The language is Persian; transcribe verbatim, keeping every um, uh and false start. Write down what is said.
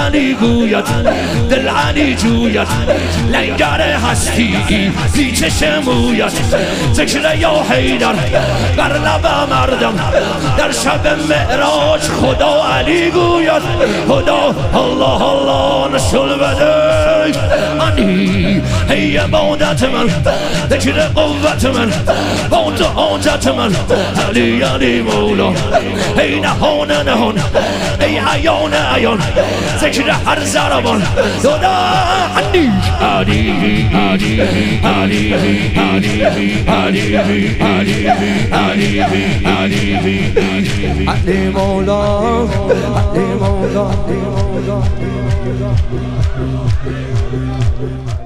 علی گوید دل علی جوید لنگر هستی پیچش موید ذکر یا حیدر بر لب مردم در شب معراج خدا علی گوید خدا الله الله نشل بده علی ای عبادت من ذکر قوت من با تو حاجت من علی علی مولا ای نهان نهان ای عیان عیان ذکر هر زربان خدا علی علی علی علی علی علی علی علی علی مولا علی مولا